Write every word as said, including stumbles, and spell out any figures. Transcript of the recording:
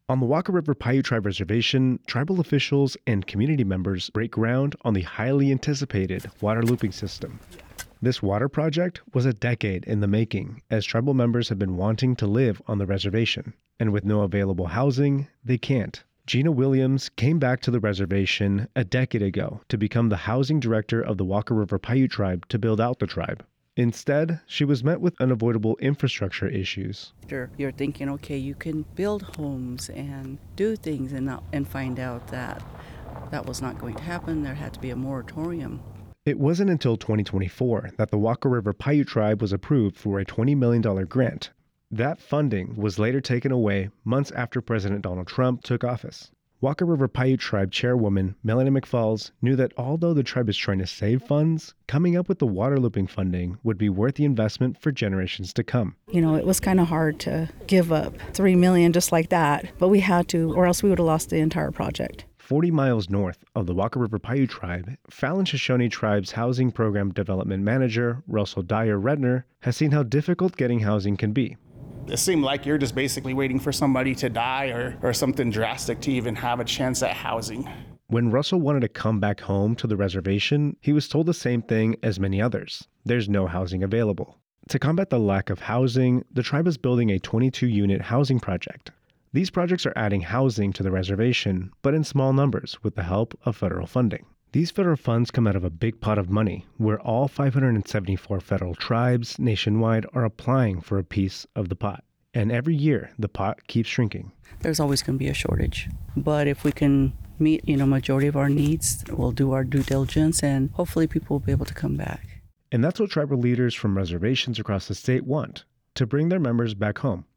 On the Walker River Paiute Tribe Reservation, tribal officials and community members break ground on the highly anticipated water looping system. This water project was a decade in the making, as tribal members have been wanting to live on the reservation, and with no available housing, they can't. Gina Williams came back to the reservation a decade ago to become the housing director of the Walker River Paiute Tribe to build out the tribe. Instead, she was met with unavoidable infrastructure issues. You're thinking, okay, you can build homes and do things and not, and find out that that was not going to happen. There had to be a moratorium. It wasn't until twenty twenty-four that the Walker River Paiute Tribe was approved for a twenty million dollars grant. That funding was later taken away months after President Donald Trump took office. Walker River Paiute Tribe chairwoman Melanie McFalls knew that although the tribe is trying to save funds, coming up with the water looping funding would be worth the investment for generations to come. You know, it was kind of hard to give up three million dollars just like that, but we had to, or else we would have lost the entire project. forty miles north of the Walker River Paiute Tribe, Fallon Shoshone Tribe's Housing Program Development Manager, Russell Dyer Redner, has seen how difficult getting housing can be. It seemed like you're just basically waiting for somebody to die or, or something drastic to even have a chance at housing. When Russell wanted to come back home to the reservation, he was told the same thing as many others. There's no housing available. To combat the lack of housing, the tribe is building a twenty-two unit housing project. These projects are adding housing to the reservation, but in small numbers with the help of federal funding. These federal funds come out of a big pot of money, where all five hundred seventy-four federal tribes nationwide are applying for a piece of the pot. And every year, the pot keeps shrinking. There's always going to be a shortage. But if we can meet, you know, majority of our needs, we'll do our due diligence, and hopefully people will be able to come back. And that's what tribal leaders from reservations across the state want, to bring their members back home.